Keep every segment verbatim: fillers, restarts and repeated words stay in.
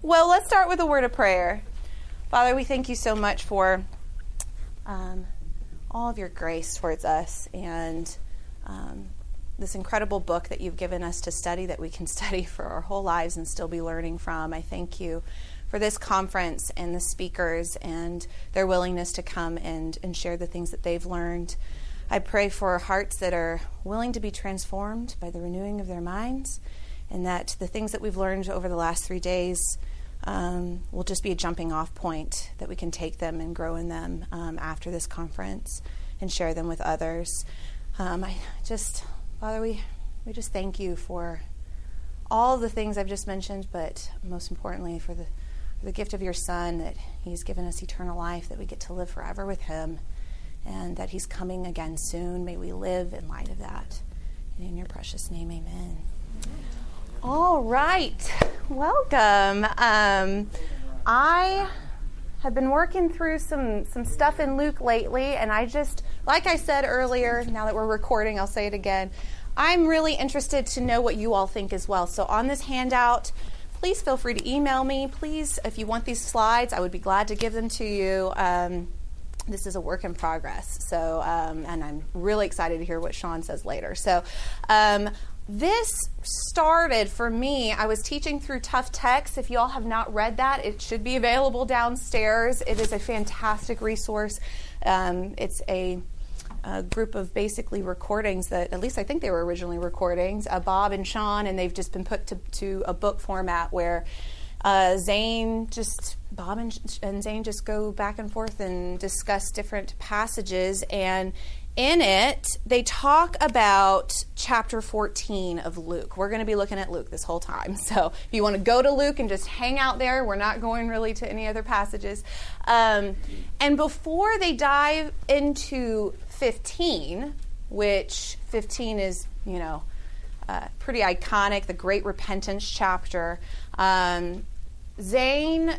Well, let's start with a word of prayer. Father, we thank you so much for um, all of your grace towards us and um, this incredible book that you've given us to study, that we can study for our whole lives and still be learning from. I thank you for this conference and the speakers and their willingness to come and, and share the things that they've learned. I pray for hearts that are willing to be transformed by the renewing of their minds, and that the things that we've learned over the last three days um, will just be a jumping off point, that we can take them and grow in them um, after this conference and share them with others. Um, I just, Father, we, we just thank you for all of the things I've just mentioned, but most importantly for the, for the gift of your Son, that he's given us eternal life, that we get to live forever with him, and that he's coming again soon. May we live in light of that. And in your precious name, amen. All right. Welcome. Um, I have been working through some, some stuff in Luke lately, and I just, like I said earlier, now that we're recording, I'll say it again, I'm really interested to know what you all think as well. So on this handout, please feel free to email me. Please, if you want these slides, I would be glad to give them to you. Um, This is a work in progress, so um, and I'm really excited to hear what Sean says later. So um, this started for me, I was teaching through Tough Text. If you all have not read that, it should be available downstairs. It is a fantastic resource. Um, it's a, a group of basically recordings that, at least I think they were originally recordings, uh, Bob and Sean, and they've just been put to, to a book format where Uh, Zane just, Bob and, and Zane just go back and forth and discuss different passages. And in it, they talk about chapter fourteen of Luke. We're going to be looking at Luke this whole time. So if you want to go to Luke and just hang out there, we're not going really to any other passages. Um, and before they dive into fifteen, which fifteen is, you know, Uh, pretty iconic, the Great Repentance chapter. Um, Zane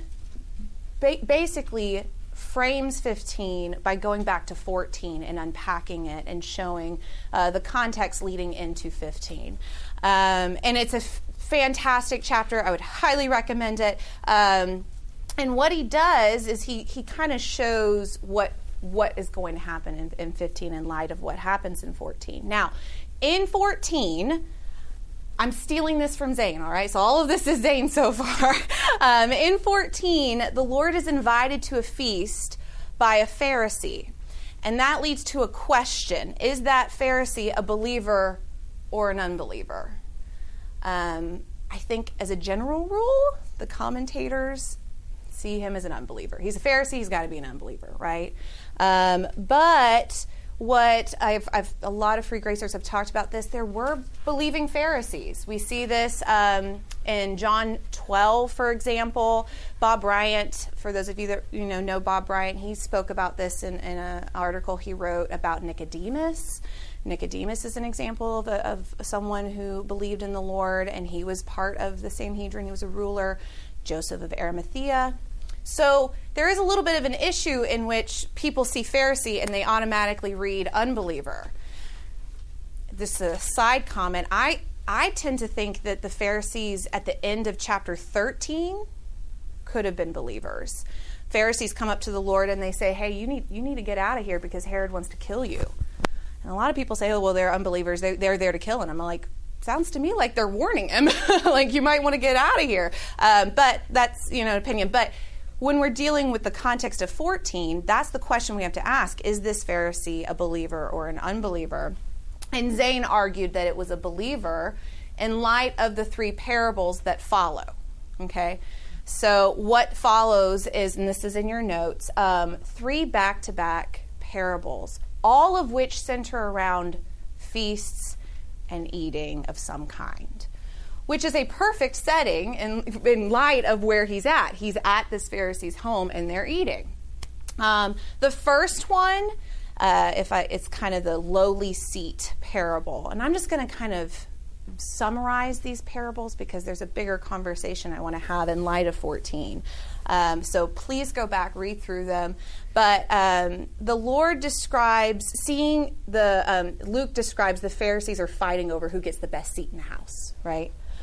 ba- basically frames fifteen by going back to fourteen and unpacking it and showing uh, the context leading into fifteen. Um, and it's a f- fantastic chapter. I would highly recommend it. Um, and what he does is he, he kind of shows what what is going to happen in, in fifteen in light of what happens in fourteen. Now, in fourteen, I'm stealing this from Zane, all right? So all of this is Zane so far. Um, in fourteen, the Lord is invited to a feast by a Pharisee. And that leads to a question. Is that Pharisee a believer or an unbeliever? Um, I think as a general rule, the commentators see him as an unbeliever. He's a Pharisee, he's got to be an unbeliever, right? Um, but what I've, I've, a lot of free gracers have talked about this. There were believing Pharisees. We see this um, in John twelve, for example. Bob Bryant, for those of you that you know know Bob Bryant, he spoke about this in, in an article he wrote about Nicodemus. Nicodemus is an example of, a, of someone who believed in the Lord, and he was part of the Sanhedrin. He was a ruler. Joseph of Arimathea. So there is a little bit of an issue in which people see Pharisee and they automatically read unbeliever. This is a side comment. I, I tend to think that the Pharisees at the end of chapter thirteen could have been believers. Pharisees come up to the Lord and they say, hey, you need you need to get out of here because Herod wants to kill you. And a lot of people say, oh, well, they're unbelievers. They, they're there to kill him. I'm like, sounds to me like they're warning him. Like, you might want to get out of here. Um, but that's, you know, an opinion. But when we're dealing with the context of fourteen, that's the question we have to ask. Is this Pharisee a believer or an unbeliever? And Zane argued that it was a believer in light of the three parables that follow. Okay? So what follows is, and this is in your notes, um, three back-to-back parables, all of which center around feasts and eating of some kind, which is a perfect setting in, in light of where he's at. He's at this Pharisee's home and they're eating. Um, the first one, uh, if I, it's kind of the lowly seat parable. And I'm just going to kind of summarize these parables because there's a bigger conversation I want to have in light of fourteen. Um, so please go back, read through them. But um, the Lord describes, seeing the, um, Luke describes the Pharisees are fighting over who gets the best seat in the house, right?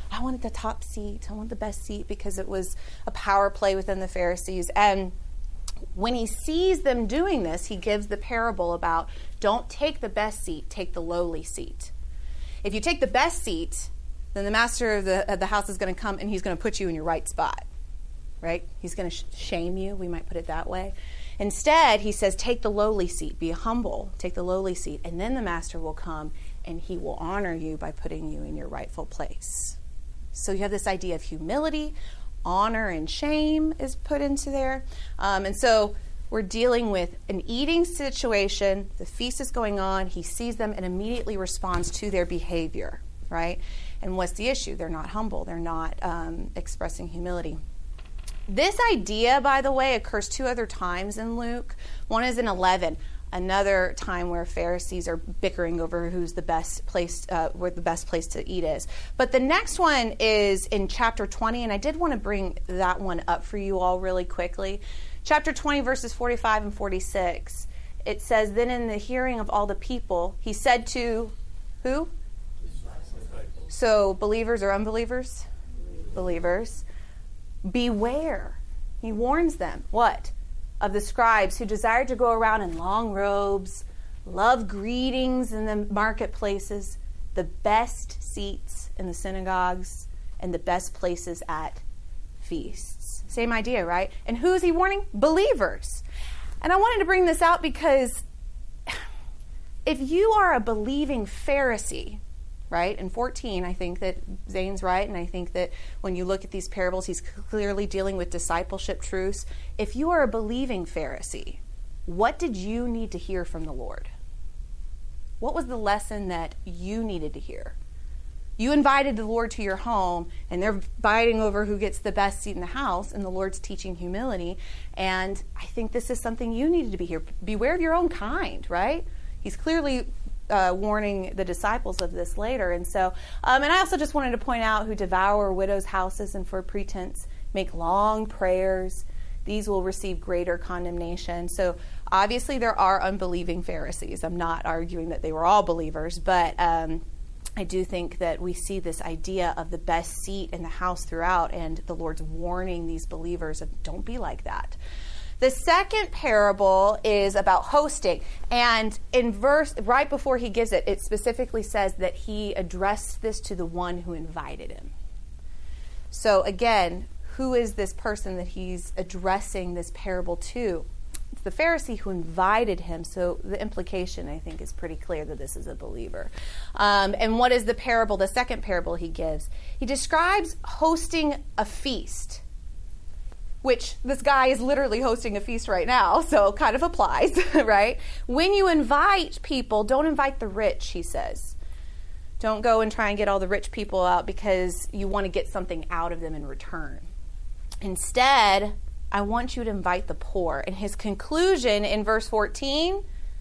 I wanted the top seat. I want the best seat, because it was a power play within the Pharisees. And when he sees them doing this, he gives the parable about, don't take the best seat, take the lowly seat. If you take the best seat, then the master of the, of the house is going to come and he's going to put you in your right spot, right? He's going to sh- shame you, we might put it that way. Instead, he says, take the lowly seat, be humble, take the lowly seat, and then the master will come and he will honor you by putting you in your rightful place. So you have this idea of humility, honor, and shame is put into there. Um, and so we're dealing with an eating situation. The feast is going on. He sees them and immediately responds to their behavior, right? And what's the issue? They're not humble. They're not um, expressing humility. This idea, by the way, occurs two other times in Luke. One is in eleven, another time where Pharisees are bickering over who's the best place, uh, where the best place to eat is. But the next one is in chapter twenty, and I did want to bring that one up for you all really quickly. Chapter twenty, verses forty-five and forty-six. It says, then in the hearing of all the people, he said to who? So believers or unbelievers? Believers. Beware. He warns them. What? Of the scribes who desire to go around in long robes, love greetings in the marketplaces, the best seats in the synagogues, and the best places at feasts. Same idea, right? And who is he warning? Believers. And I wanted to bring this out because if you are a believing Pharisee, right, in fourteen, I think that Zane's right, and I think that when you look at these parables, he's clearly dealing with discipleship truths. If you are a believing Pharisee, what did you need to hear from the Lord? What was the lesson that you needed to hear? You invited the Lord to your home, and they're fighting over who gets the best seat in the house, and the Lord's teaching humility, and I think this is something you needed to be here. Beware of your own kind, right? He's clearly Uh, warning the disciples of this later. And so, um, and I also just wanted to point out who devour widows' houses and for pretense make long prayers. These will receive greater condemnation. So obviously there are unbelieving Pharisees. I'm not arguing that they were all believers, but um, I do think that we see this idea of the best seat in the house throughout, and the Lord's warning these believers of don't be like that. The second parable is about hosting, and in verse right before he gives it, it specifically says that he addressed this to the one who invited him. So again, who is this person that he's addressing this parable to? It's the Pharisee who invited him, so the implication, I think, is pretty clear that this is a believer. Um, and what is the parable, the second parable he gives? He describes hosting a feast, which this guy is literally hosting a feast right now, so kind of applies, right? When you invite people, don't invite the rich, he says. Don't go and try and get all the rich people out because you want to get something out of them in return. Instead, I want you to invite the poor. And his conclusion in verse fourteen,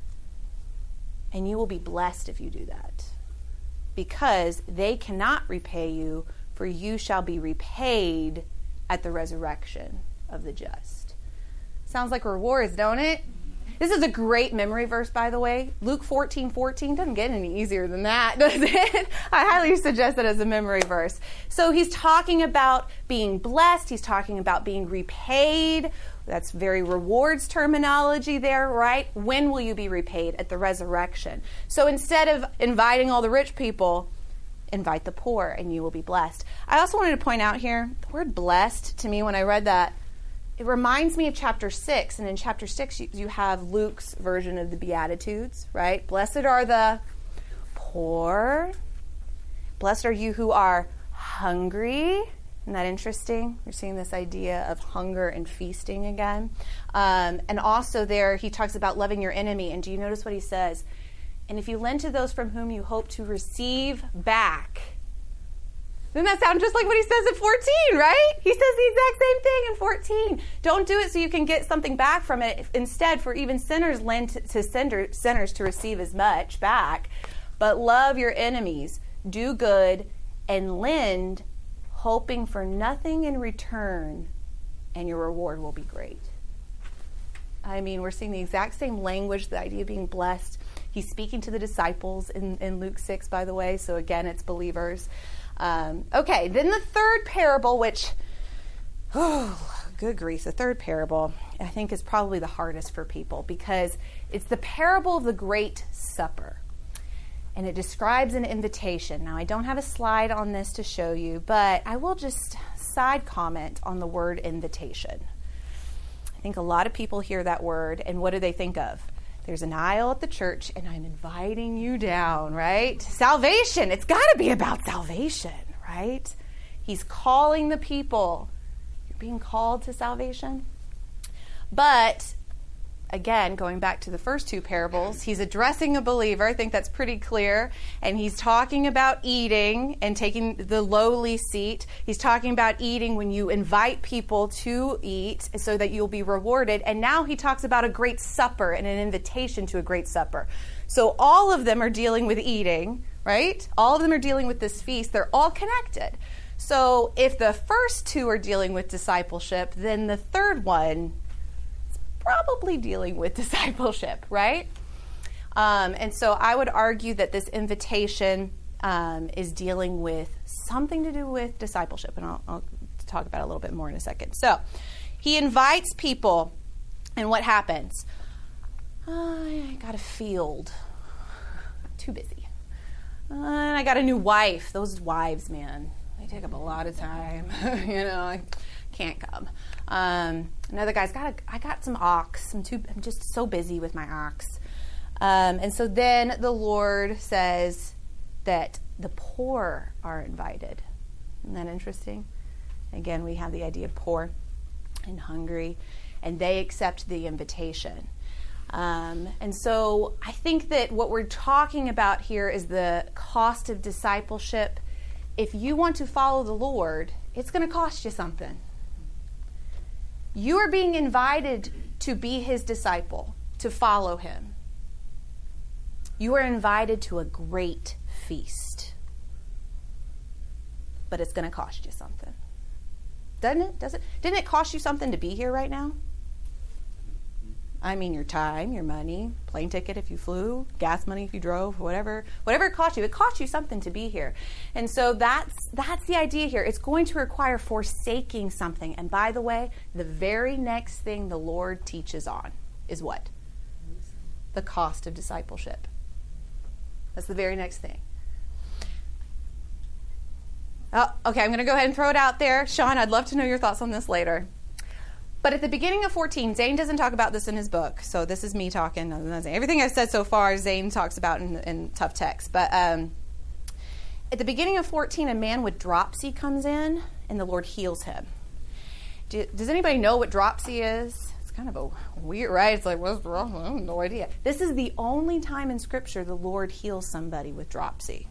and you will be blessed if you do that, because they cannot repay you, for you shall be repaid at the resurrection of the just. Sounds like rewards, don't it? This is a great memory verse, by the way. Luke fourteen fourteen doesn't get any easier than that, does it? I highly suggest it as a memory verse. So he's talking about being blessed. He's talking about being repaid. That's very rewards terminology there, right? When will you be repaid? At the resurrection. So instead of inviting all the rich people, invite the poor and you will be blessed. I also wanted to point out here, the word blessed, to me, when I read that, it reminds me of chapter six. And in chapter six, you, you have Luke's version of the Beatitudes, right? Blessed are the poor. Blessed are you who are hungry. Isn't that interesting? We're seeing this idea of hunger and feasting again. Um, and also there, he talks about loving your enemy. And do you notice what he says? And if you lend to those from whom you hope to receive back. Doesn't that sound just like what he says in fourteen, right? He says the exact same thing in fourteen. Don't do it so you can get something back from it. Instead, for even sinners lend to, to sender, sinners to receive as much back. But love your enemies, do good, and lend, hoping for nothing in return, and your reward will be great. I mean, we're seeing the exact same language, the idea of being blessed. He's speaking to the disciples in, in Luke six, by the way. So again, it's believers. Um, okay, then the third parable, which, oh, good grief, the third parable, I think is probably the hardest for people because it's the parable of the Great Supper. And it describes an invitation. Now, I don't have a slide on this to show you, but I will just side comment on the word invitation. I think a lot of people hear that word, and what do they think of? There's an aisle at the church, and I'm inviting you down, right? Salvation. It's got to be about salvation, right? He's calling the people. You're being called to salvation. But again, going back to the first two parables, he's addressing a believer. I think that's pretty clear. And he's talking about eating and taking the lowly seat. He's talking about eating when you invite people to eat so that you'll be rewarded. And now he talks about a great supper and an invitation to a great supper. So all of them are dealing with eating, right? All of them are dealing with this feast. They're all connected. So if the first two are dealing with discipleship, then the third one probably dealing with discipleship, right? Um, and so I would argue that this invitation um, is dealing with something to do with discipleship, and I'll, I'll talk about it a little bit more in a second. So he invites people, and what happens? Uh, I got a field. Too busy. Uh, and I got a new wife. Those wives, man, they take up a lot of time. you know, I can't come. Um, another guy's got a, I got some ox. I'm too. I'm just so busy with my ox. Um, and so then the Lord says that the poor are invited. Isn't that interesting? Again, we have the idea of poor and hungry, and they accept the invitation. Um, and so I think that what we're talking about here is the cost of discipleship. If you want to follow the Lord, it's going to cost you something. You are being invited to be his disciple, to follow him. You are invited to a great feast. But it's going to cost you something. Doesn't it? Does it? Didn't it cost you something to be here right now? I mean, your time, your money, plane ticket if you flew, gas money if you drove, whatever, whatever it cost you. It cost you something to be here. And so that's that's the idea here. It's going to require forsaking something. And by the way, the very next thing the Lord teaches on is what? The cost of discipleship. That's the very next thing. Oh, okay, I'm going to go ahead and throw it out there. Sean, I'd love to know your thoughts on this later. But at the beginning of fourteen, Zane doesn't talk about this in his book, so this is me talking. Everything I've said so far, Zane talks about in, in tough text. But um, at the beginning of fourteen, a man with dropsy comes in, and the Lord heals him. Do, does anybody know what dropsy is? It's kind of a weird, right? It's like, what's wrong? I have no idea. This is the only time in Scripture the Lord heals somebody with dropsy.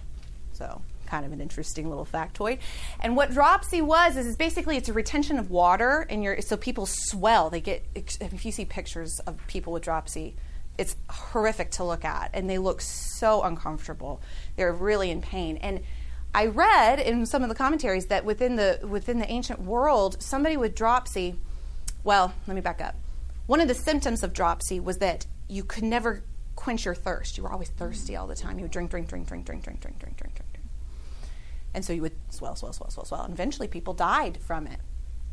So kind of an interesting little factoid. And what dropsy was is, is basically it's a retention of water, and you're, so people swell. They get, if you see pictures of people with dropsy, it's horrific to look at, and they look so uncomfortable. They're really in pain. And I read in some of the commentaries that within the within the ancient world, somebody with dropsy, well, let me back up. One of the symptoms of dropsy was that you could never quench your thirst. You were always thirsty all the time. You would drink, drink, drink, drink, drink, drink, drink, drink, drink, drink. And so you would swell, swell, swell, swell, swell. And eventually people died from it.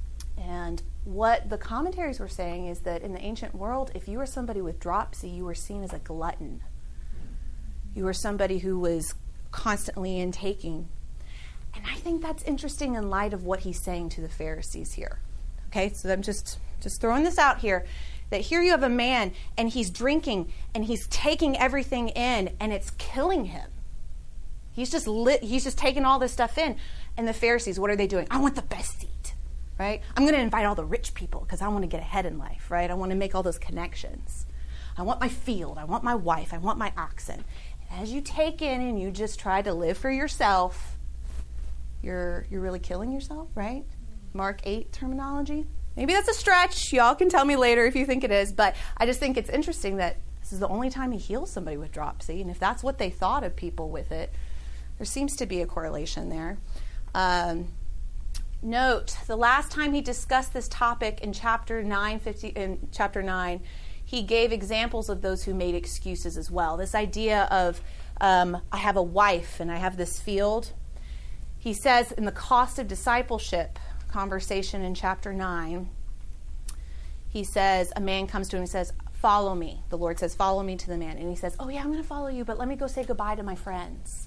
And what the commentaries were saying is that in the ancient world, if you were somebody with dropsy, you were seen as a glutton. You were somebody who was constantly intaking. And I think that's interesting in light of what he's saying to the Pharisees here. Okay, so I'm just, just throwing this out here, that here you have a man, and he's drinking, and he's taking everything in, and it's killing him. He's just lit, he's just taking all this stuff in. And the Pharisees, what are they doing? I want the best seat, right? I'm going to invite all the rich people because I want to get ahead in life, right? I want to make all those connections. I want my field. I want my wife. I want my oxen. And as you take in and you just try to live for yourself, you're you're really killing yourself, right? Mark eight terminology. Maybe that's a stretch. Y'all can tell me later if you think it is. But I just think it's interesting that this is the only time he heals somebody with dropsy. And if that's what they thought of people with it, there seems to be a correlation there. Um, Note, the last time he discussed this topic in chapter nine, fifty, in chapter nine, he gave examples of those who made excuses as well. This idea of, um, I have a wife and I have this field. He says in the cost of discipleship conversation in chapter nine, he says, a man comes to him and says, follow me. The Lord says, follow me to the man. And he says, oh yeah, I'm going to follow you, but let me go say goodbye to my friends.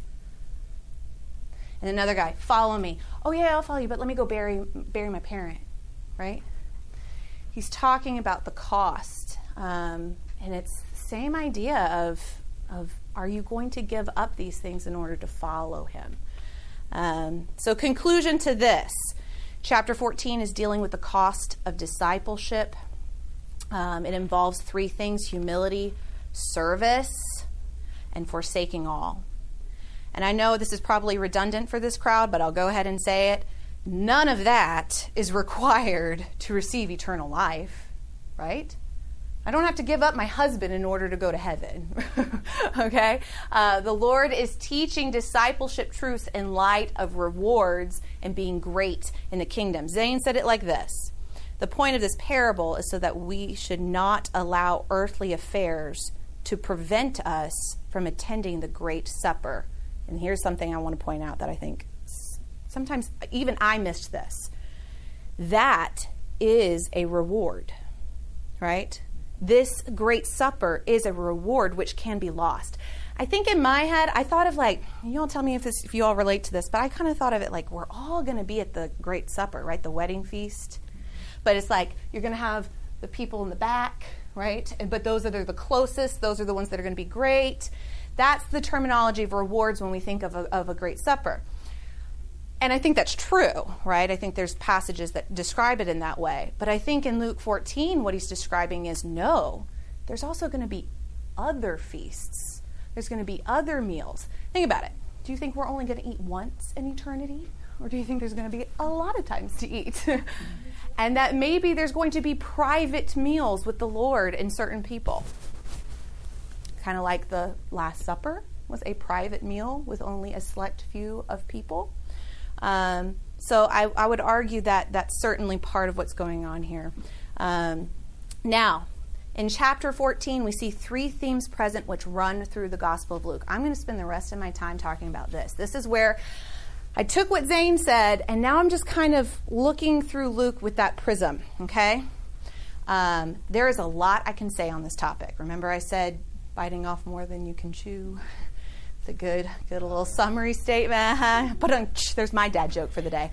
And another guy, follow me. Oh yeah, I'll follow you, but let me go bury bury my parent, right? He's talking about the cost. Um, and it's the same idea of, of, are you going to give up these things in order to follow him? Um, so conclusion to this, chapter fourteen is dealing with the cost of discipleship. Um, it involves three things: humility, service, and forsaking all. And I know this is probably redundant for this crowd, but I'll go ahead and say it. None of that is required to receive eternal life, right? I don't have to give up my husband in order to go to heaven, okay? Uh, the Lord is teaching discipleship truths in light of rewards and being great in the kingdom. Zane said it like this: the point of this parable is so that we should not allow earthly affairs to prevent us from attending the great supper. And here's something I want to point out that I think sometimes even I missed this. That is a reward, right? This great supper is a reward which can be lost. I think in my head, I thought of like, you all tell me if this, if you all relate to this, but I kind of thought of it like we're all going to be at the great supper, right? The wedding feast. But it's like you're going to have the people in the back, right? And, but those that are the closest, those are the ones that are going to be great. That's the terminology of rewards when we think of a, of a great supper. And I think that's true, right? I think there's passages that describe it in that way. But I think in Luke fourteen, what he's describing is no, there's also going to be other feasts. There's going to be other meals. Think about it. Do you think we're only going to eat once in eternity? Or do you think there's going to be a lot of times to eat? And that maybe there's going to be private meals with the Lord and certain people. Kind of like the Last Supper was a private meal with only a select few of people. Um, so I, I would argue that that's certainly part of what's going on here. Um, now, in chapter fourteen, we see three themes present which run through the Gospel of Luke. I'm going to spend the rest of my time talking about this. This is where I took what Zane said, and now I'm just kind of looking through Luke with that prism, okay? Um, there is a lot I can say on this topic. Remember I said biting off more than you can chew? It's a good, good little summary statement. But um, there's my dad joke for the day.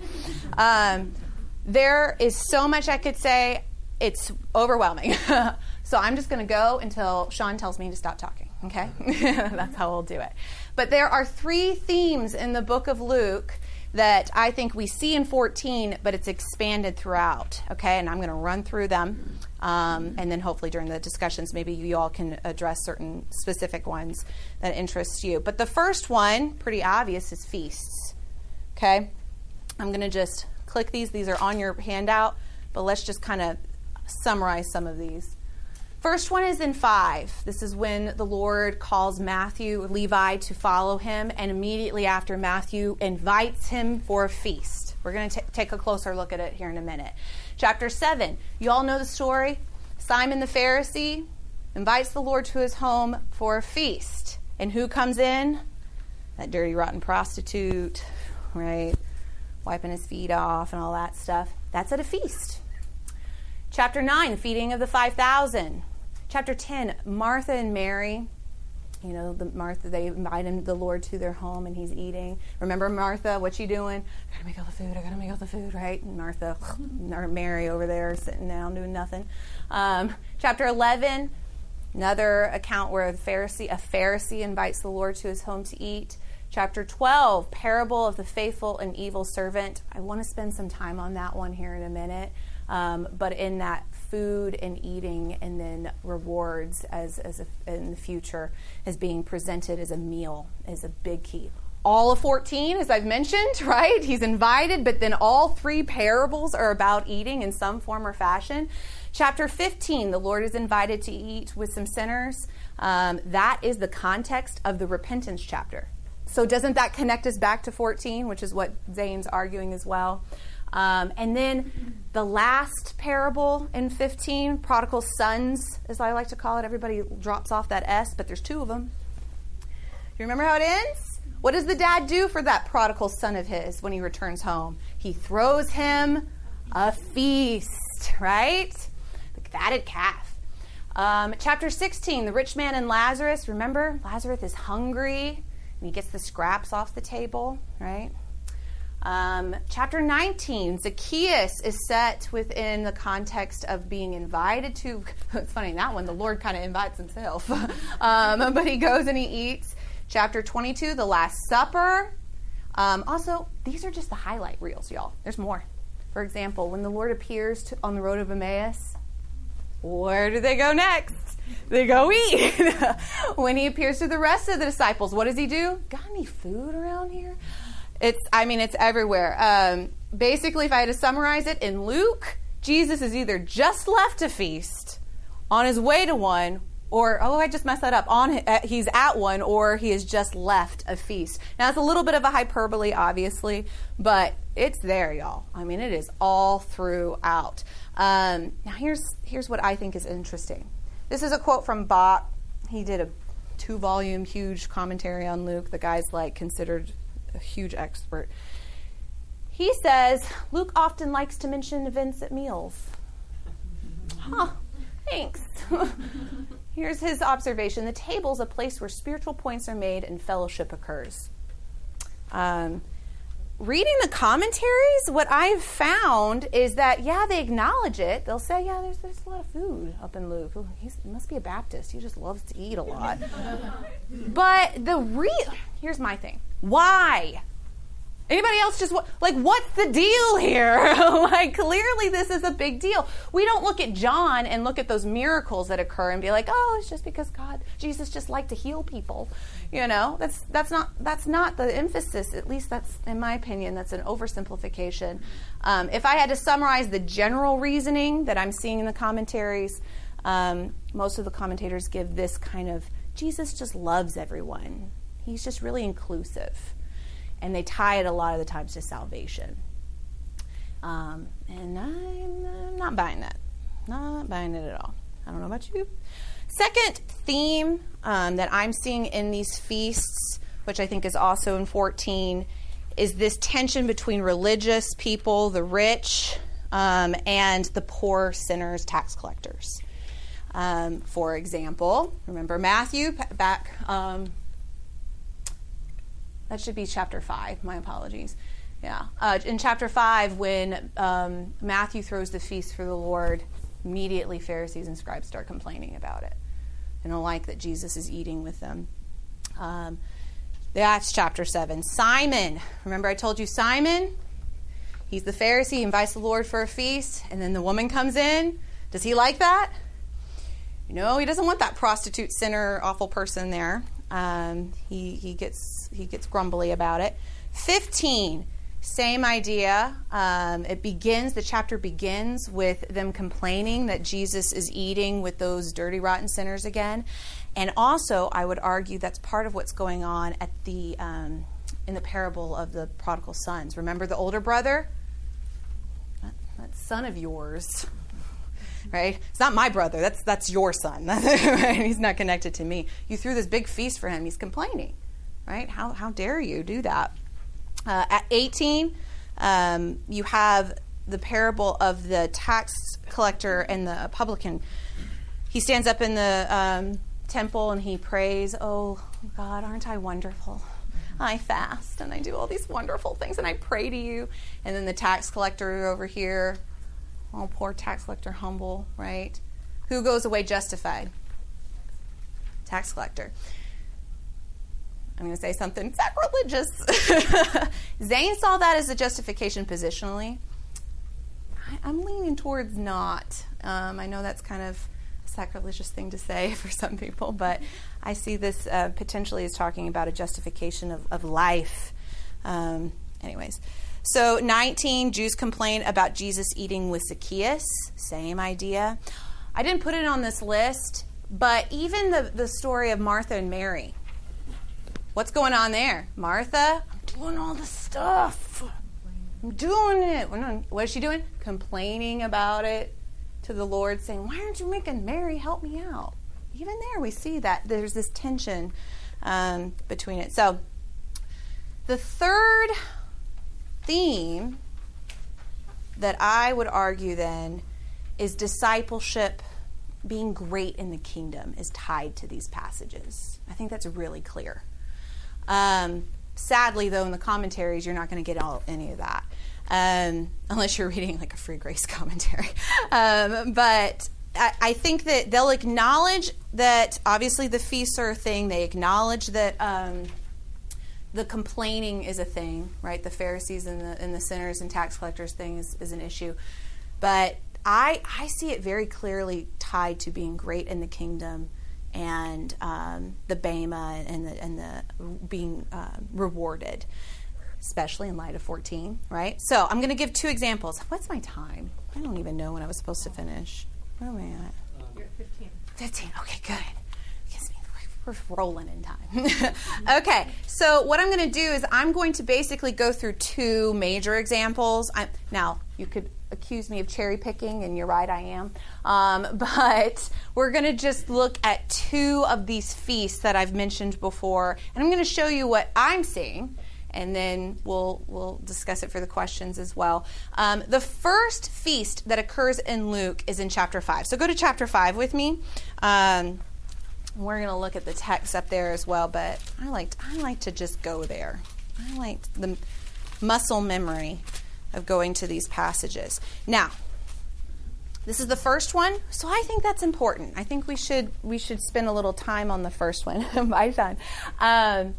Um, there is so much I could say. It's overwhelming. So I'm just going to go until Sean tells me to stop talking, okay? That's how we'll do it. But there are three themes in the book of Luke that I think we see in fourteen, but it's expanded throughout, okay? And I'm going to run through them, um, and then hopefully during the discussions, maybe you all can address certain specific ones that interest you. But the first one, pretty obvious, is feasts, okay? I'm going to just click these. These are on your handout, but let's just kind of summarize some of these. First one is in five. This is when the Lord calls Matthew, Levi, to follow him, and immediately after, Matthew invites him for a feast. We're going to t- take a closer look at it here in a minute. Chapter seven, you all know the story. Simon the Pharisee invites the Lord to his home for a feast. And who comes in? That dirty, rotten prostitute, right? Wiping his feet off and all that stuff. That's at a feast. Chapter nine, the feeding of the five thousand. Chapter ten, Martha and Mary. You know, the Martha, they invite him, the Lord, to their home, and he's eating. Remember, Martha, what you doing? I gotta make all the food, I gotta make all the food, right? And Martha, or Mary over there sitting down doing nothing. Um, chapter eleven, another account where a Pharisee, a Pharisee invites the Lord to his home to eat. Chapter twelve, parable of the faithful and evil servant. I want to spend some time on that one here in a minute. Um, but in that food and eating and then rewards as, as a, in the future as being presented as a meal is a big key. All of fourteen, as I've mentioned, right? He's invited, but then all three parables are about eating in some form or fashion. Chapter fifteen, the Lord is invited to eat with some sinners. Um, that is the context of the repentance chapter. So doesn't that connect us back to fourteen, which is what Zane's arguing as well? Um, and then the last parable in fifteen, prodigal sons, as I like to call it. Everybody drops off that S, but there's two of them. Do you remember how it ends? What does the dad do for that prodigal son of his when he returns home? He throws him a feast, right? The fatted calf. Um, chapter sixteen, the rich man and Lazarus. Remember, Lazarus is hungry, and he gets the scraps off the table, right? Um, chapter nineteen, Zacchaeus is set within the context of being invited to. It's funny, that one, the Lord kind of invites himself. um, but he goes and he eats. Chapter twenty-two, the Last Supper. Um, also, these are just the highlight reels, y'all. There's more. For example, when the Lord appears to, on the road of Emmaus, where do they go next? They go eat. When he appears to the rest of the disciples, what does he do? Got any food around here? It's, I mean, it's everywhere. Um, basically, if I had to summarize it, in Luke, Jesus is either just left a feast, on his way to one, or, oh, I just messed that up, on uh, he's at one, or he has just left a feast. Now, it's a little bit of a hyperbole, obviously, but it's there, y'all. I mean, it is all throughout. Um, now, here's here's what I think is interesting. This is a quote from Bach. He did a two-volume, huge commentary on Luke. The guy's, like, considered a huge expert. He says, Luke often likes to mention events at meals. Huh, thanks. Here's his observation. The table is a place where spiritual points are made and fellowship occurs. Um, reading the commentaries, what I've found is that, yeah, they acknowledge it. They'll say, yeah, there's, there's a lot of food up in Luke. Ooh, he's, he must be a Baptist. He just loves to eat a lot. But the real, here's my thing. Why? Anybody else just, like, what's the deal here? Like, clearly this is a big deal. We don't look at John and look at those miracles that occur and be like, oh, it's just because God, Jesus just liked to heal people. You know, that's that's not that's not the emphasis. At least that's, in my opinion, that's an oversimplification. Um, if I had to summarize the general reasoning that I'm seeing in the commentaries, um, most of the commentators give this kind of, Jesus just loves everyone. He's just really inclusive. And they tie it a lot of the times to salvation. Um, and I'm, I'm not buying that. Not buying it at all. I don't know about you. Second theme um, that I'm seeing in these feasts, which I think is also in fourteen, is this tension between religious people, the rich, um, and the poor sinners, tax collectors. Um, for example, remember Matthew back... Um, That should be chapter five. My apologies. Yeah. Uh, in chapter five, when um, Matthew throws the feast for the Lord, immediately Pharisees and scribes start complaining about it. They don't like that Jesus is eating with them. Um, that's chapter seven. Simon. Remember I told you Simon? He's the Pharisee. He invites the Lord for a feast. And then the woman comes in. Does he like that? No, he doesn't want that prostitute, sinner, awful person there. Um, he he gets he gets grumbly about it. fifteen, same idea. Um, it begins, the chapter begins with them complaining that Jesus is eating with those dirty, rotten sinners again. And also, I would argue that's part of what's going on at the um, in the parable of the prodigal sons. Remember the older brother? That, that son of yours. Right? It's not my brother. That's that's your son. Right? He's not connected to me. You threw this big feast for him. He's complaining. Right? How how dare you do that? Uh, at eighteen, um, you have the parable of the tax collector and the publican. He stands up in the um, temple and he prays, "Oh God, aren't I wonderful? I fast and I do all these wonderful things and I pray to you." And then the tax collector over here, oh, poor tax collector, humble, right? Who goes away justified? Tax collector. I'm going to say something sacrilegious. Zane saw that as a justification positionally. I, I'm leaning towards not. Um, I know that's kind of a sacrilegious thing to say for some people, but I see this uh, potentially as talking about a justification of, of life. Um, anyways. So nineteen, Jews complain about Jesus eating with Zacchaeus. Same idea. I didn't put it on this list, but even the, the story of Martha and Mary. What's going on there? Martha, I'm doing all the stuff. I'm doing it. What is she doing? Complaining about it to the Lord, saying, why aren't you making Mary help me out? Even there we see that there's this tension um, between it. So the third theme that I would argue then is discipleship, being great in the kingdom, is tied to these passages. I think that's really clear. Um, sadly, though, in the commentaries, you're not going to get all any of that, um, unless you're reading like a Free Grace commentary. Um, but I, I think that they'll acknowledge that obviously the feasts are a thing. They acknowledge that um, the complaining is a thing, right? The Pharisees and the and the sinners and tax collectors thing is, is an issue. But I I see it very clearly tied to being great in the kingdom and um, the bema and the and the being uh, rewarded, especially in light of fourteen, right? So I'm going to give two examples. What's my time? I don't even know when I was supposed to finish. Where am I at? You're at fifteen. fifteen. Okay, good. Gives me we're rolling in time. Okay, so what I'm going to do is I'm going to basically go through two major examples. I, now, you could accuse me of cherry picking, and you're right, I am. Um, but we're going to just look at two of these feasts that I've mentioned before, and I'm going to show you what I'm seeing, and then we'll we'll discuss it for the questions as well. Um, the first feast that occurs in Luke is in chapter five. So go to chapter five with me. Um, we're going to look at the text up there as well, but I like I like to just go there. I like the muscle memory of going to these passages. Now, this is the first one, so I think that's important. I think we should we should spend a little time on the first one. My son. Um,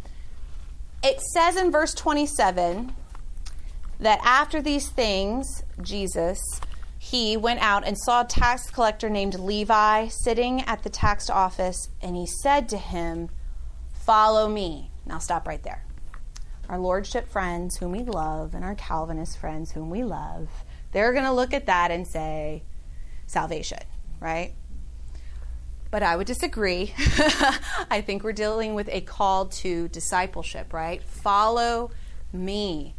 it says in verse twenty-seven that after these things, Jesus, he went out and saw a tax collector named Levi sitting at the tax office, and he said to him, "Follow me." Now stop right there. Our Lordship friends whom we love and our Calvinist friends whom we love, they're going to look at that and say, salvation, right? But I would disagree. I think we're dealing with a call to discipleship, right? Follow me.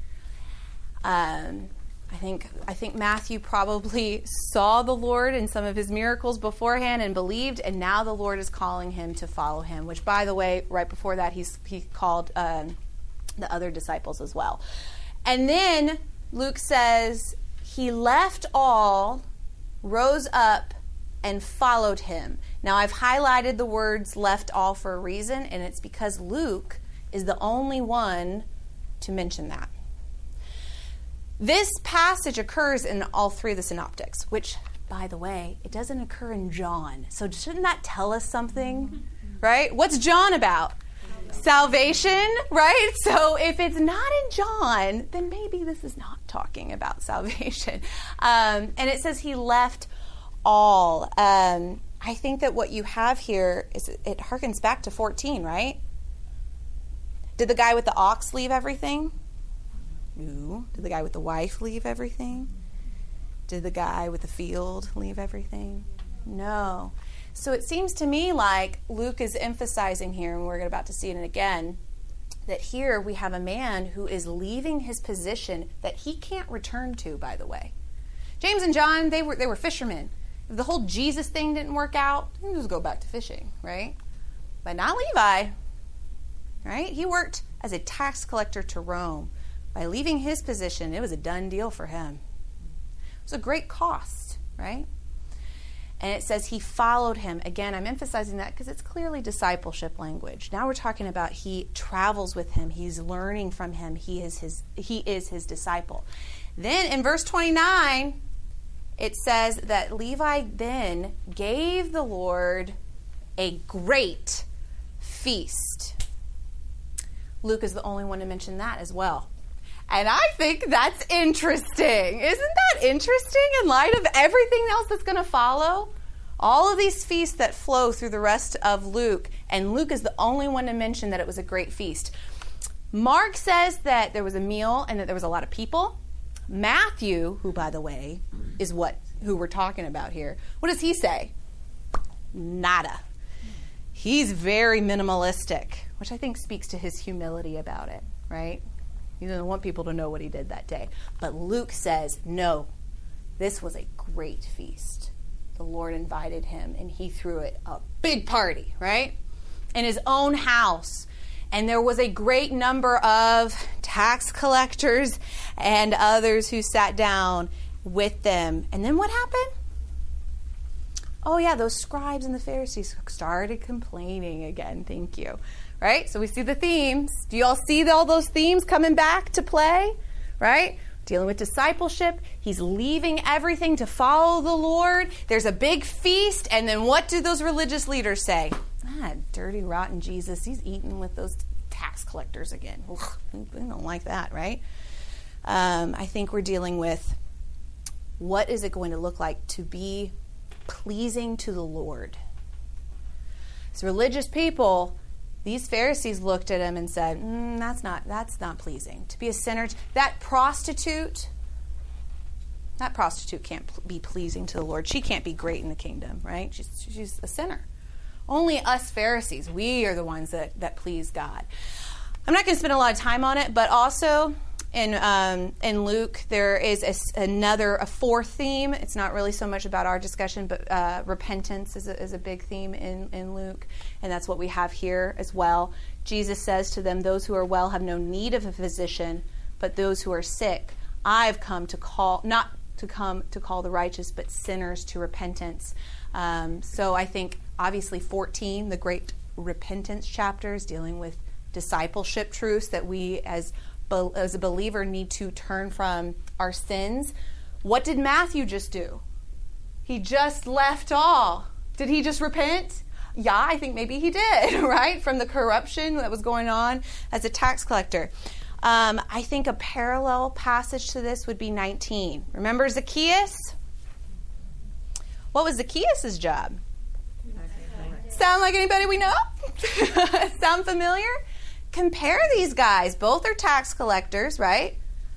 Um, I think I think Matthew probably saw the Lord in some of his miracles beforehand and believed, and now the Lord is calling him to follow him, which, by the way, right before that, he's he called um, the other disciples as well. And then Luke says, he left all, rose up, and followed him. Now, I've highlighted the words left all for a reason, and it's because Luke is the only one to mention that. This passage occurs in all three of the synoptics, which, by the way, it doesn't occur in John. So shouldn't that tell us something, right? What's John about? Salvation, right? So if it's not in John, then maybe this is not talking about salvation. Um, and it says he left all. Um, I think that what you have here is it harkens back to fourteen, right? Did the guy with the ox leave everything? No. Did the guy with the wife leave everything? Did the guy with the field leave everything? No. So it seems to me like Luke is emphasizing here, and we're about to see it again, that here we have a man who is leaving his position that he can't return to, by the way. James and John, they were they were fishermen. If the whole Jesus thing didn't work out, they can just go back to fishing, right? But not Levi, right? He worked as a tax collector to Rome. By leaving his position, it was a done deal for him. It was a great cost, right? And it says he followed him. Again, I'm emphasizing that because it's clearly discipleship language. Now we're talking about he travels with him. He's learning from him. He is his, he is his disciple. Then in verse twenty-nine, it says that Levi then gave the Lord a great feast. Luke is the only one to mention that as well. And I think that's interesting. Isn't that interesting in light of everything else that's going to follow? All of these feasts that flow through the rest of Luke, and Luke is the only one to mention that it was a great feast. Mark says that there was a meal and that there was a lot of people. Matthew, who, by the way, is what who we're talking about here, what does he say? Nada. He's very minimalistic, which I think speaks to his humility about it, right? He doesn't want people to know what he did that day. But Luke says, no, this was a great feast. The Lord invited him, and he threw it a big party, right? In his own house. And there was a great number of tax collectors and others who sat down with them. And then what happened? Oh, yeah, those scribes and the Pharisees started complaining again. Thank you. Right? So we see the themes. Do you all see all those themes coming back to play? Right? Dealing with discipleship. He's leaving everything to follow the Lord. There's a big feast. And then what do those religious leaders say? Ah, dirty, rotten Jesus. He's eating with those tax collectors again. Ugh, we don't like that, right? Um, I think we're dealing with what is it going to look like to be pleasing to the Lord. As religious people, these Pharisees looked at him and said, mm, that's not that's not pleasing. To be a sinner, that prostitute, that prostitute can't pl- be pleasing to the Lord. She can't be great in the kingdom, right? She's, she's a sinner. Only us Pharisees, we are the ones that, that please God. I'm not going to spend a lot of time on it, but also in um, in Luke, there is a, another, a fourth theme. It's not really so much about our discussion, but uh, repentance is a, is a big theme in, in Luke, and that's what we have here as well. Jesus says to them, those who are well have no need of a physician, but those who are sick. I've come to call, not to come to call the righteous, but sinners to repentance. Um, so I think, obviously, fourteen, the great repentance chapters, dealing with discipleship truths that we as as a believer need to turn from our sins. What did Matthew just do? He just left all. Did he just repent? Yeah, I think maybe he did, right? From the corruption that was going on as a tax collector. Um, I think a parallel passage to this would be nineteen. Remember Zacchaeus? What was Zacchaeus' job? Sound like anybody we know? Sound familiar? Compare these guys. Both are tax collectors, right?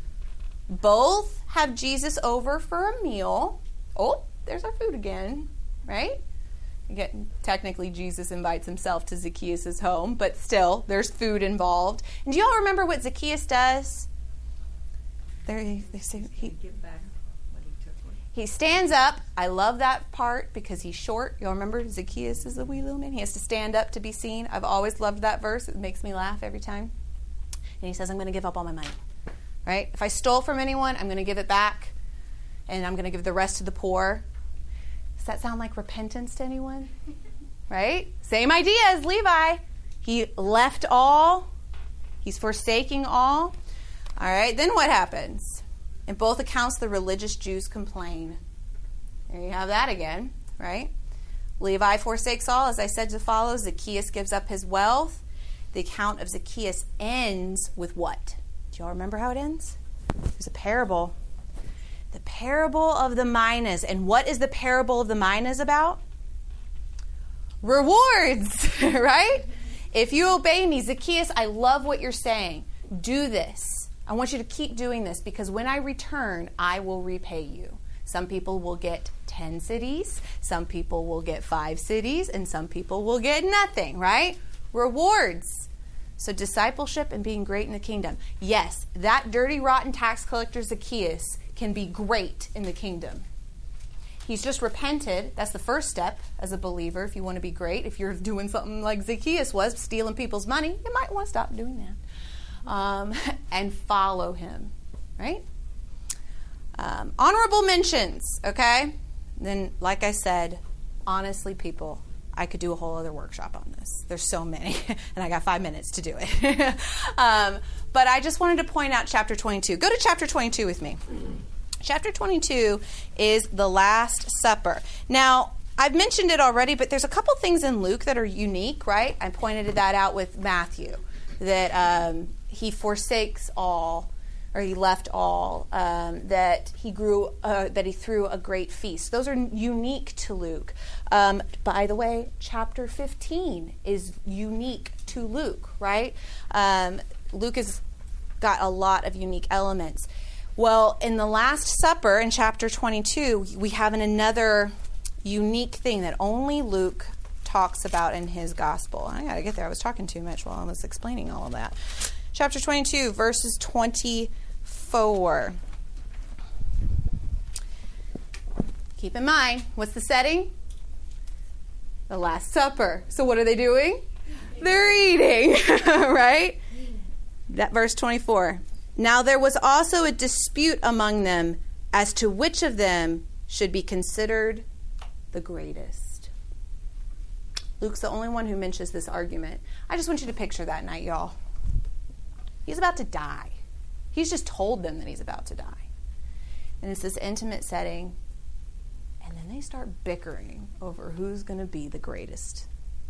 Both have Jesus over for a meal. Oh, there's our food again, right? Again, technically, Jesus invites himself to Zacchaeus' home, but still, there's food involved. And do you all remember what Zacchaeus does? There, they say he, give back what he took away. He stands up. I love that part because he's short. Y'all remember Zacchaeus is a wee little man. He has to stand up to be seen. I've always loved that verse. It makes me laugh every time. And he says, I'm going to give up all my money. Right? If I stole from anyone, I'm going to give it back. And I'm going to give the rest to the poor. Does that sound like repentance to anyone? Right? Same idea as Levi. He left all. He's forsaking all. All right. Then what happens? In both accounts, the religious Jews complain. There you have that again, right? Levi forsakes all, as I said, to follow. Zacchaeus gives up his wealth. The account of Zacchaeus ends with what? Do y'all remember how it ends? There's a parable. The parable of the minas. And what is the parable of the minas about? Rewards, right? If you obey me, Zacchaeus, I love what you're saying. Do this. I want you to keep doing this because when I return, I will repay you. Some people will get ten cities, some people will get five cities, and some people will get nothing, right? Rewards. So discipleship and being great in the kingdom. Yes, that dirty, rotten tax collector Zacchaeus can be great in the kingdom. He's just repented. That's the first step as a believer if you want to be great. If you're doing something like Zacchaeus was, stealing people's money, you might want to stop doing that. Um, and follow him, right? Um, honorable mentions, okay? Then, like I said, honestly, people, I could do a whole other workshop on this. There's so many, and I got five minutes to do it. um, but I just wanted to point out chapter twenty-two. Go to chapter twenty-two with me. Chapter twenty-two is the Last Supper. Now, I've mentioned it already, but there's a couple things in Luke that are unique, right? I pointed that out with Matthew, that um, he forsakes all, or he left all, um, that he grew, uh, that he threw a great feast. Those are unique to Luke. Um, by the way, chapter fifteen is unique to Luke, right? Um, Luke has got a lot of unique elements. Well, in the Last Supper, in chapter twenty-two, we have an another unique thing that only Luke talks about in his gospel. I got to get there. I was talking too much while I was explaining all of that. chapter twenty-two, verses twenty-four. Keep in mind, what's the setting? The Last Supper. So what are they doing? They're eating, right? That verse twenty-four. Now there was also a dispute among them as to which of them should be considered the greatest. Luke's the only one who mentions this argument. I just want you to picture that night, y'all. He's about to die. He's just told them that he's about to die. And it's this intimate setting. And then they start bickering over who's going to be the greatest.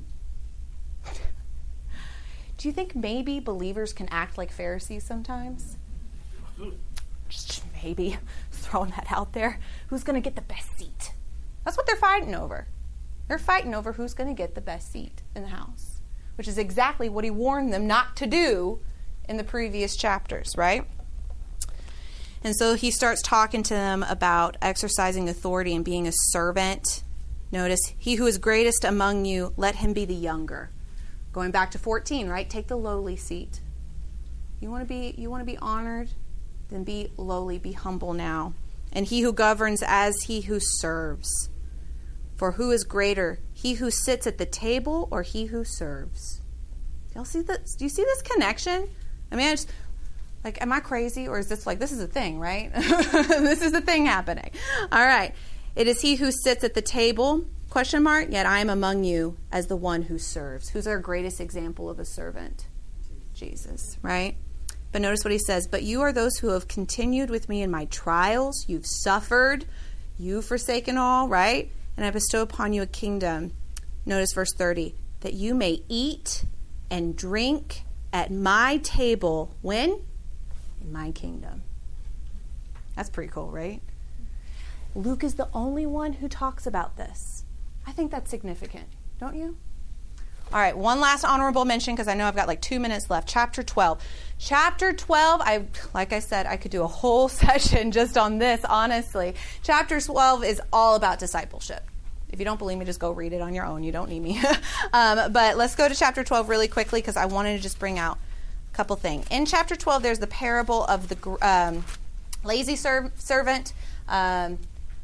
Do you think maybe believers can act like Pharisees sometimes? Just maybe throwing that out there. Who's going to get the best seat? That's what they're fighting over. They're fighting over who's going to get the best seat in the house, which is exactly what he warned them not to do in the previous chapters, right? And so he starts talking to them about exercising authority and being a servant. Notice, he who is greatest among you, let him be the younger. Going back to fourteen, right? Take the lowly seat. You want to be you want to be honored? Then be lowly, be humble now. And he who governs as he who serves. For who is greater, he who sits at the table or he who serves? Y'all see this? Do you see this connection? I mean, I just, like, am I crazy, or is this like, this is a thing, right? This is a thing happening. All right. It is he who sits at the table, question mark, yet I am among you as the one who serves. Who's our greatest example of a servant? Jesus, right? But notice what he says, but you are those who have continued with me in my trials. You've suffered. You've forsaken all, right? And I bestow upon you a kingdom. Notice verse thirty, that you may eat and drink at my table. When? In my kingdom. That's pretty cool, right? Luke is the only one who talks about this. I think that's significant, don't you? All right, one last honorable mention, because I know I've got like two minutes left. Chapter twelve. Chapter twelve, I like I said, I could do a whole session just on this, honestly. Chapter twelve is all about discipleship. If you don't believe me, just go read it on your own. You don't need me. um, but let's go to chapter twelve really quickly, because I wanted to just bring out a couple things. In chapter twelve, there's the parable of the um, lazy serv- servant. Um,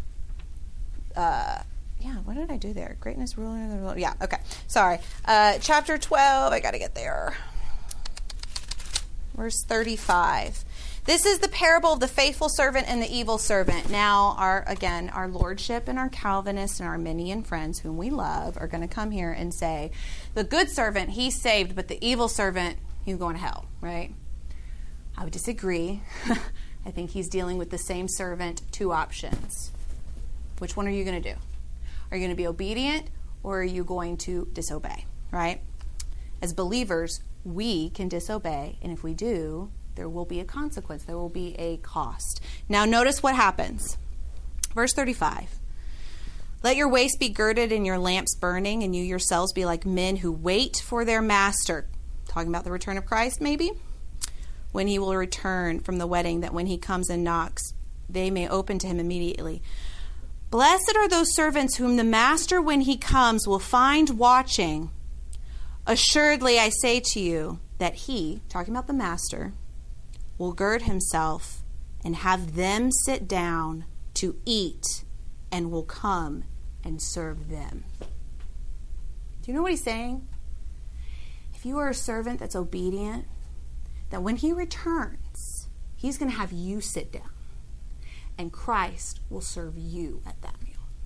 uh, yeah, what did I do there? Greatness, ruler. Yeah, okay. Sorry. Uh, chapter twelve, I got to get there. Verse thirty-five. This is the parable of the faithful servant and the evil servant. Now, our again, our lordship and our Calvinists and our Arminian friends whom we love are going to come here and say, the good servant, he's saved, but the evil servant, he's going to hell, right? I would disagree. I think he's dealing with the same servant, two options. Which one are you going to do? Are you going to be obedient, or are you going to disobey, right? As believers, we can disobey, and if we do, there will be a consequence. There will be a cost. Now notice what happens. Verse thirty-five. Let your waist be girded and your lamps burning, and you yourselves be like men who wait for their master. Talking about the return of Christ, maybe? When he will return from the wedding, that when he comes and knocks, they may open to him immediately. Blessed are those servants whom the master, when he comes, will find watching. Assuredly, I say to you that he, talking about the master, will gird himself and have them sit down to eat, and will come and serve them. Do you know what he's saying? If you are a servant that's obedient, that when he returns, he's going to have you sit down, and Christ will serve you at that meal.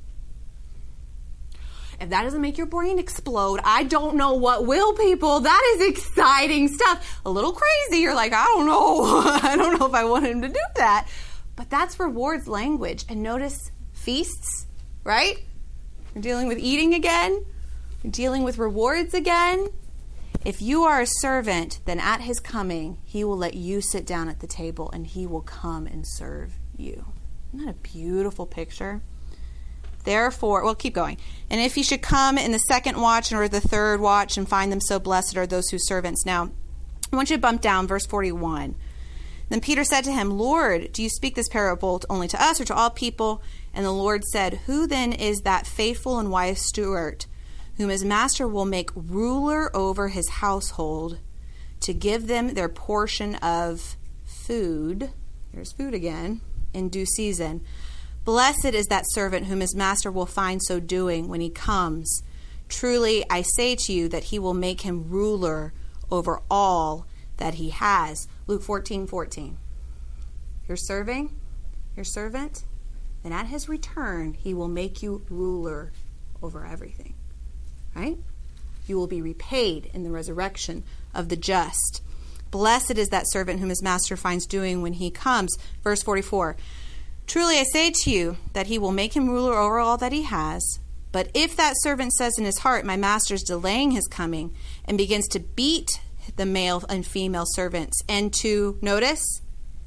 If that doesn't make your brain explode, I don't know what will, people. That is exciting stuff. A little crazy. You're like, I don't know. I don't know if I want him to do that. But that's rewards language. And notice feasts, right? We're dealing with eating again. We're dealing with rewards again. If you are a servant, then at his coming, he will let you sit down at the table, and he will come and serve you. Isn't that a beautiful picture? Therefore, well, keep going. And if he should come in the second watch or the third watch and find them so, blessed are those whose servants. Now, I want you to bump down verse forty-one. Then Peter said to him, Lord, do you speak this parable only to us or to all people? And the Lord said, who then is that faithful and wise steward, whom his master will make ruler over his household, to give them their portion of food, there's food again, in due season. Blessed is that servant whom his master will find so doing when he comes. Truly, I say to you that he will make him ruler over all that he has. Luke fourteen fourteen. You're serving, your servant, and at his return, he will make you ruler over everything. Right? You will be repaid in the resurrection of the just. Blessed is that servant whom his master finds doing when he comes. Verse forty-four. Truly I say to you that he will make him ruler over all that he has. But if that servant says in his heart, my master's delaying his coming, and begins to beat the male and female servants, and to, notice,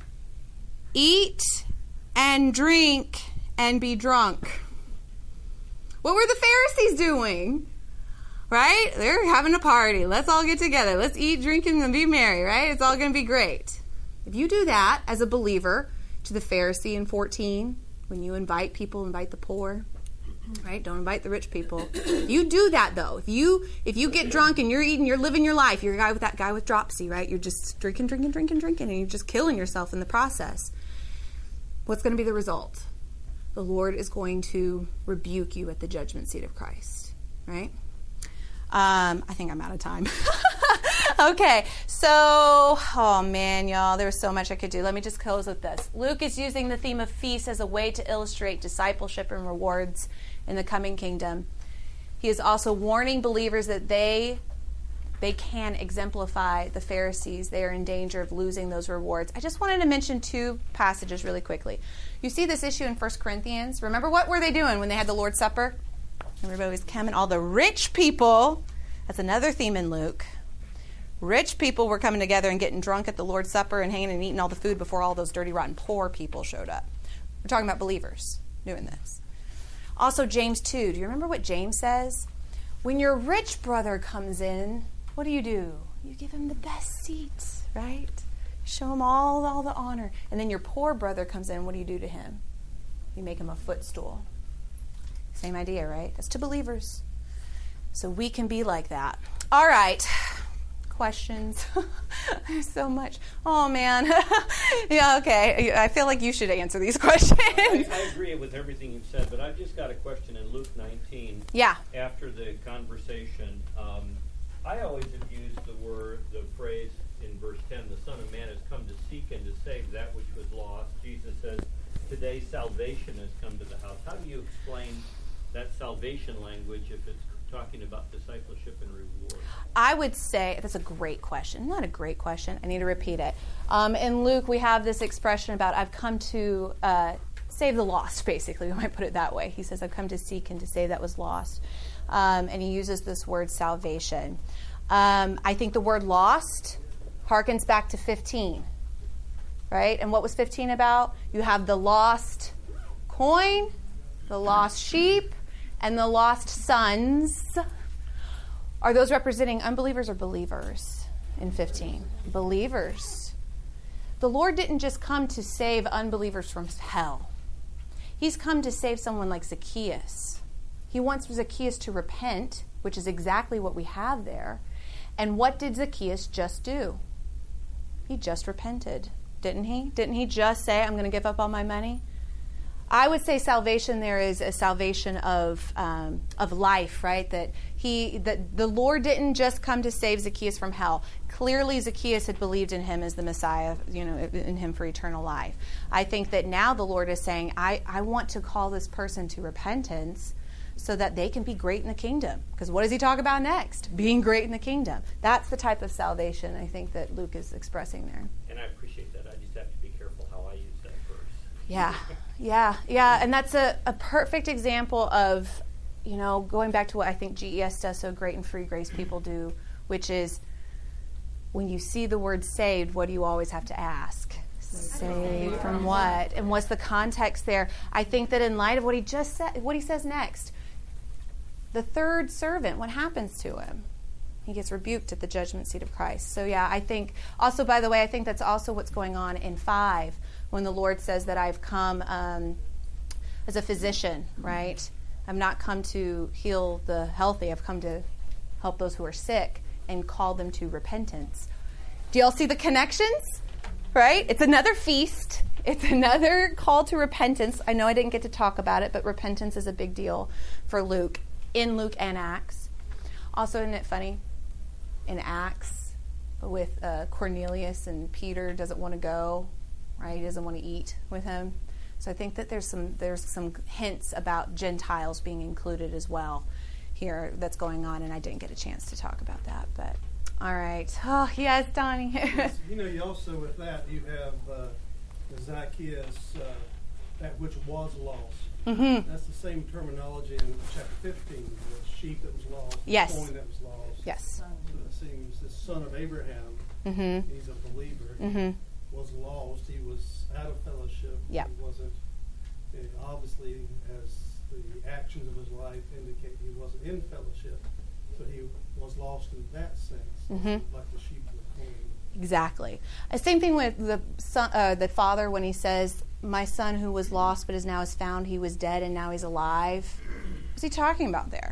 eat and drink and be drunk. What were the Pharisees doing? Right? They're having a party. Let's all get together. Let's eat, drink, and be merry, right? It's all going to be great. If you do that as a believer to the Pharisee in fourteen, when you invite people, invite the poor, right? Don't invite the rich people. You do that, though. If you if you get drunk and you're eating, you're living your life, you're a guy with that guy with dropsy, right? You're just drinking, drinking, drinking, drinking, and you're just killing yourself in the process. What's going to be the result? The Lord is going to rebuke you at the judgment seat of Christ, right? Um, I think I'm out of time. Okay, so, oh man, y'all, there was so much I could do. Let me just close with this. Luke is using the theme of feasts as a way to illustrate discipleship and rewards in the coming kingdom. He is also warning believers that they they can exemplify the Pharisees. They are in danger of losing those rewards. I just wanted to mention two passages really quickly. You see this issue in First Corinthians. Remember, what were they doing when they had the Lord's Supper? Everybody was coming. All the rich people, that's another theme in Luke. Rich people were coming together and getting drunk at the Lord's Supper and hanging and eating all the food before all those dirty, rotten, poor people showed up. We're talking about believers doing this. Also, James two. Do you remember what James says? When your rich brother comes in, what do you do? You give him the best seats, right? Show him all, all the honor. And then your poor brother comes in, what do you do to him? You make him a footstool. Same idea, right? That's to believers. So we can be like that. All right. Questions? There's so much. Oh, man. Yeah, okay. I feel like you should answer these questions. I, I agree with everything you've said, but I've just got a question in Luke nineteen. Yeah. After the conversation, um, I always have used the word, the phrase in verse ten, the Son of Man has come to seek and to save that which was lost. Jesus says, today salvation has come to the house. How do you explain that salvation language if it's talking about discipleship and reward? I would say, that's a great question. Not a great question. I need to repeat it. Um, in Luke, we have this expression about, I've come to uh, save the lost, basically. We might put it that way. He says, I've come to seek and to save that was lost. Um, and he uses this word salvation. Um, I think the word lost harkens back to fifteen, right? And what was fifteen about? You have the lost coin, the lost sheep, and the lost sons. Are those representing unbelievers or believers in fifteen? Believers. The Lord didn't just come to save unbelievers from hell. He's come to save someone like Zacchaeus. He wants Zacchaeus to repent, which is exactly what we have there. And what did Zacchaeus just do? He just repented, didn't he? Didn't he just say, I'm going to give up all my money? I would say salvation there is a salvation of um, of life, right? That he that the Lord didn't just come to save Zacchaeus from hell. Clearly, Zacchaeus had believed in him as the Messiah, you know, in him for eternal life. I think that now the Lord is saying, I, I want to call this person to repentance so that they can be great in the kingdom. Because what does he talk about next? Being great in the kingdom. That's the type of salvation I think that Luke is expressing there. And I appreciate that. I just have to be careful how I use that verse. Yeah, yeah, yeah. And that's a, a perfect example of, you know, going back to what I think G E S does so great and Free Grace people do, which is when you see the word saved, what do you always have to ask? Saved from what? And what's the context there? I think that in light of what he just said, what he says next, the third servant, what happens to him? He gets rebuked at the judgment seat of Christ. So yeah, I think, also by the way, I think that's also what's going on in five, when the Lord says that I've come um, as a physician, right? I've not come to heal the healthy. I've come to help those who are sick and call them to repentance. Do y'all see the connections? Right? It's another feast. It's another call to repentance. I know I didn't get to talk about it, but repentance is a big deal for Luke, in Luke and Acts. Also, isn't it funny? In Acts, with uh, Cornelius and Peter doesn't want to go, right? He doesn't want to eat with him. So I think that there's some there's some hints about Gentiles being included as well here that's going on, and I didn't get a chance to talk about that. But all right. Oh, yes, Donnie. Yes, you know, you also with that, you have uh, the Zacchaeus, uh, that which was lost. Mm-hmm. That's the same terminology in chapter fifteen, the sheep that was lost, Yes. the coin that was lost. Yes. So it seems the son of Abraham, Mm-hmm. he's a believer, Mm-hmm. was lost. He was out of fellowship. Yep. He wasn't, and obviously, as the actions of his life indicate, he wasn't in fellowship. So he was lost in that sense, Mm-hmm. like the sheep and the coin. Exactly. Uh, same thing with the son, uh, the father when he says, "My son who was lost but is now is found. He was dead and now he's alive." What's he talking about there?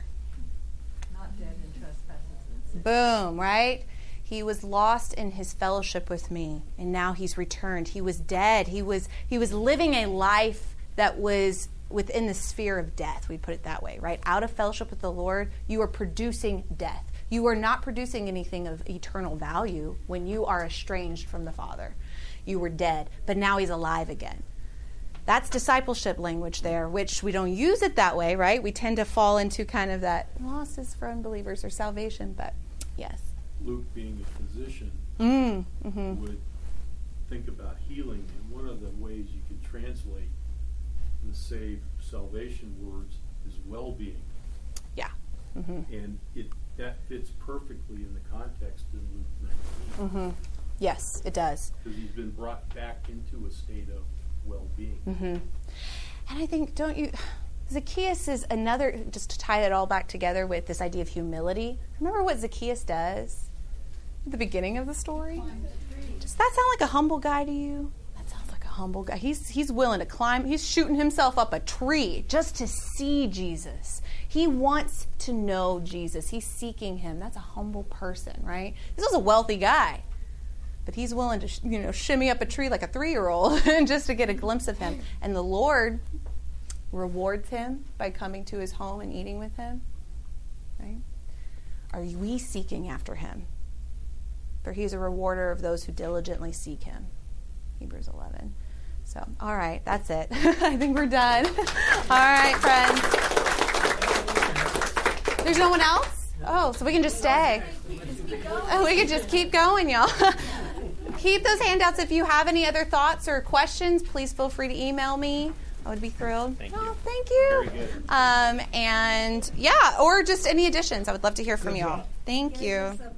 Not dead in trespasses and sins. Boom, right? He was lost in his fellowship with me, and now he's returned. He was dead. He was he was living a life that was within the sphere of death. We put it that way, right? Out of fellowship with the Lord, you are producing death. You are not producing anything of eternal value when you are estranged from the Father. You were dead, but now he's alive again. That's discipleship language there, which we don't use it that way, right? We tend to fall into kind of that lost is for unbelievers or salvation, but yes. Luke, being a physician, Mm, mm-hmm. would think about healing, and one of the ways you can translate the save salvation words is well-being, Yeah. Mm-hmm. and it that fits perfectly in the context in Luke nineteen, Mm-hmm. Yes, it does. because he's been brought back into a state of well-being. Mm-hmm. And I think, don't you, Zacchaeus is another, just to tie it all back together with this idea of humility. Remember what Zacchaeus does at the beginning of the story? Does that sound like a humble guy to you? That sounds like a humble guy. He's he's willing to climb. He's shooting himself up a tree just to see Jesus. He wants to know Jesus. He's seeking him. That's a humble person, right? This was a wealthy guy. But he's willing to, you know, shimmy up a tree like a three-year-old just to get a glimpse of him. And the Lord rewards him by coming to his home and eating with him. Right? Are we seeking after him? For he is a rewarder of those who diligently seek him. Hebrews eleven. So, all right, that's it. I think we're done. All right, friends. There's no one else? Oh, so we can just stay. Oh, we can just keep going, y'all. Keep those handouts. If you have any other thoughts or questions, please feel free to email me. I would be thrilled. Thank oh, you. Thank you. Very good. Um, and yeah, or just any additions. I would love to hear from you all. Thank you.